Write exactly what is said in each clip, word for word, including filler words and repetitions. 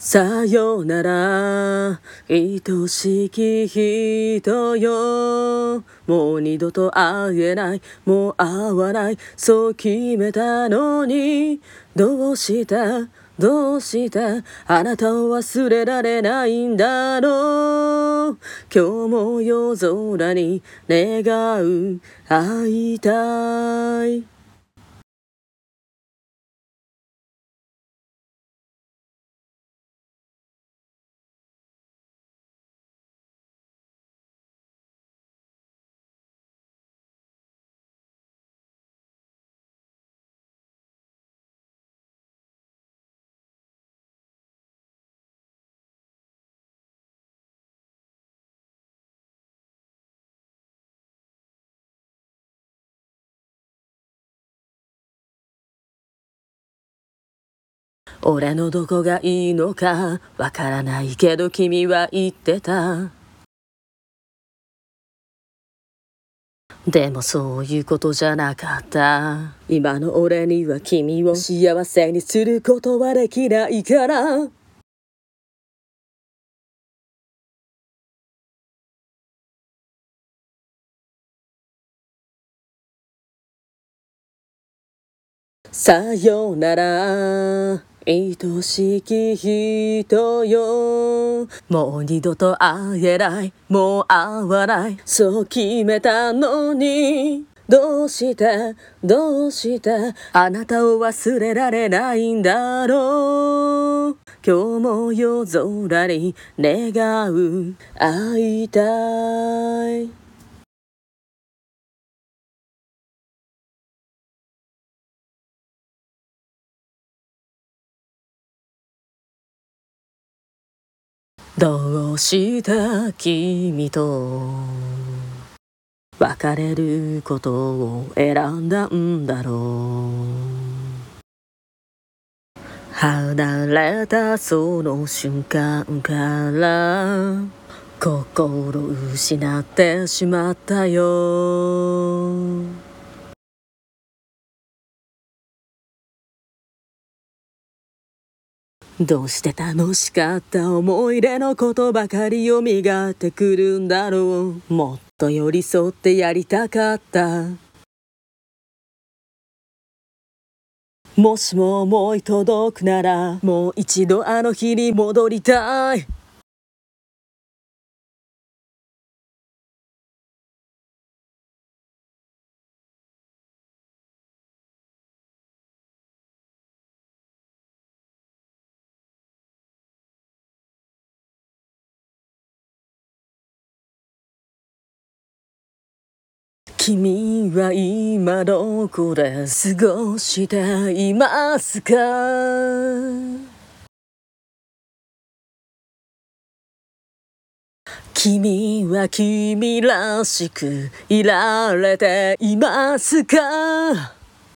さよなら愛しき人よ、もう二度と会えない、もう会わない、そう決めたのに、どうしたどうしたあなたを忘れられないんだろう。今日も夜空に願う、会いたい。俺のどこがいいのかわからないけど君は言ってた。でもそういうことじゃなかった。今の俺には君を幸せにすることはできないから。さよなら愛しき人よ、もう二度と会えない、もう会わない、そう決めたのに、どうしてどうしてあなたを忘れられないんだろう。今日も夜空に願う、会いたい。どうした君と別れることを選んだんだろう。離れたその瞬間から心失ってしまったよ。どうして楽しかった思い出のことばかり蘇ってくるんだろう。もっと寄り添ってやりたかった。もしも思い届くなら、もう一度あの日に戻りたい。君は今どこで過ごしていますか。君は君らしくいられていますか。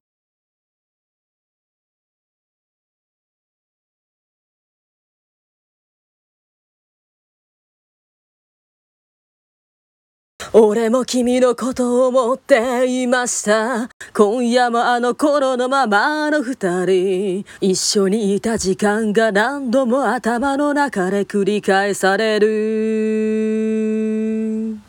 俺も君のことを思っていました。今夜もあの頃のままの二人、一緒にいた時間が何度も頭の中で繰り返される。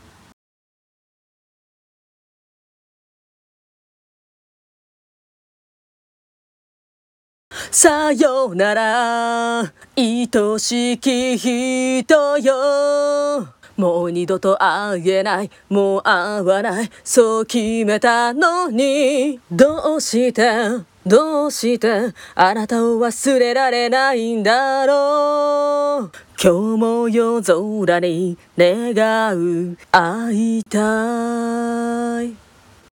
さよなら愛しき人よ、もう二度と会えない、もう会わない、そう決めたのに、どうしてどうしてあなたを忘れられないんだろう。今日も夜空に願う、会いたい。